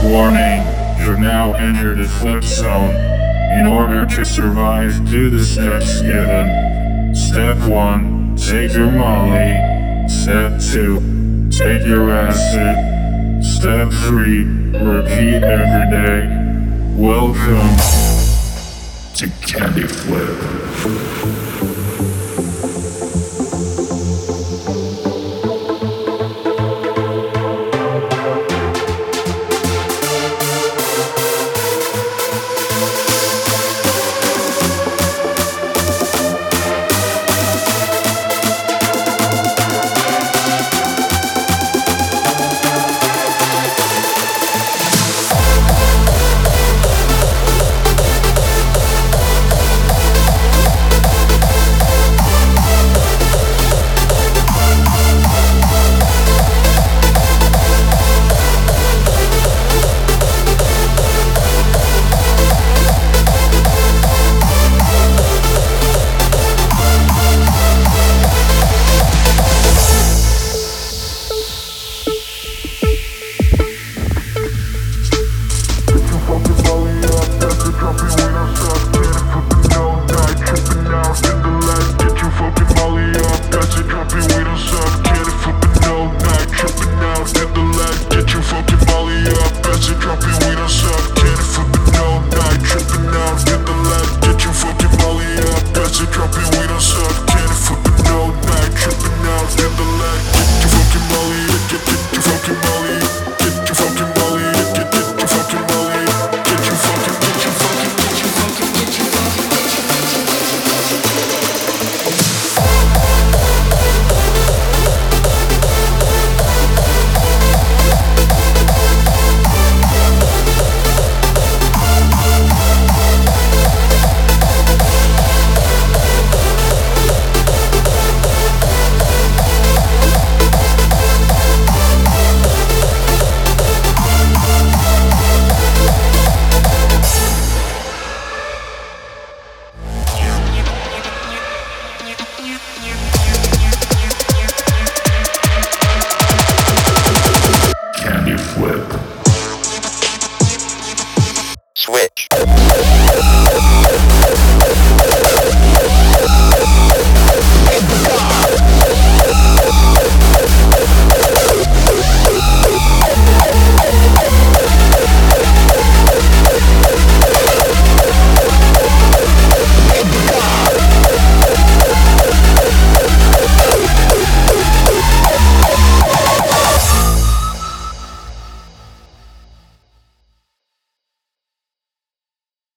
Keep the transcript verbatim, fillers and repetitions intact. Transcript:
Warning, you've now entered the flip zone. In order to survive, do the steps given. Step one, take your Molly. Step two, take your acid. Step three, repeat every day. Welcome to Candy Flip.